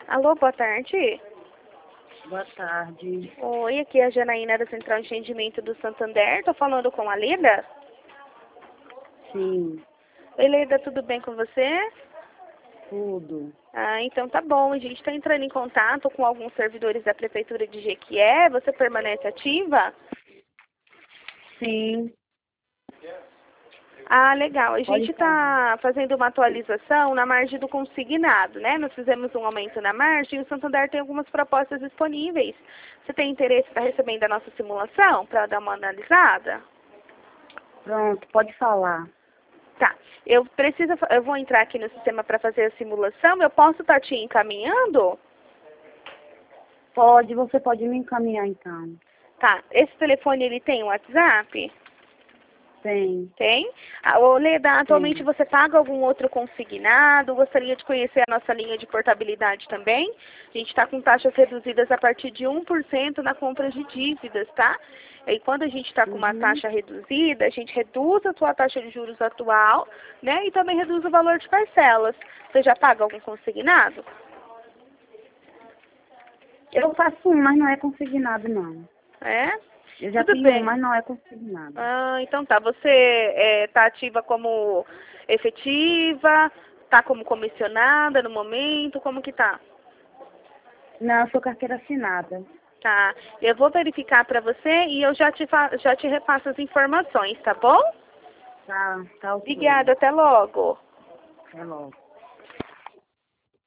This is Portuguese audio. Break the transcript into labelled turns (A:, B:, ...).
A: Alô, boa tarde.
B: Boa tarde.
A: Oi, aqui é a Janaína da Central de Atendimento do Santander. Tô falando com a Leda.
B: Sim,
A: Oi, Leda, tudo bem com você?
B: tudo.
A: Ah, então tá bom. A gente está entrando em contato com alguns servidores da Prefeitura de Jequié. Você permanece ativa?
B: Sim,
A: Ah, legal. A
B: pode
A: gente
B: falar.
A: está fazendo uma atualização na margem do consignado, né? Nós fizemos um aumento na margem e o Santander tem algumas propostas disponíveis. Você tem interesse para recebendo a nossa simulação, para dar uma analisada?
B: Pronto, pode falar.
A: Tá. Eu vou entrar aqui no sistema para fazer a simulação. Eu posso estar te encaminhando?
B: Pode, você pode me encaminhar então.
A: Tá. Esse telefone ele tem WhatsApp?
B: Tem,
A: Tem? Ah, ô, Leda, atualmente
B: tem.
A: você paga algum outro consignado? Gostaria de conhecer a nossa linha de portabilidade também? A gente está com taxas reduzidas a partir de 1% na compra de dívidas, tá? E quando a gente está com uma
B: Uhum.
A: taxa reduzida, a gente reduz a sua taxa de juros atual, né? E também reduz o valor de parcelas. Você já paga algum consignado?
B: Eu faço um, mas não é consignado não.
A: É?
B: Eu já
A: Tudo
B: tenho um,
A: bem.
B: mas não é consignado.
A: Ah, então tá. Você tá ativa como efetiva? Tá como comissionada no momento? Como que tá?
B: Não, eu sou carteira assinada.
A: Tá. Eu vou verificar para você e eu já te repasso as informações, tá bom?
B: Tá ok.
A: Obrigada, até logo.
B: Até logo.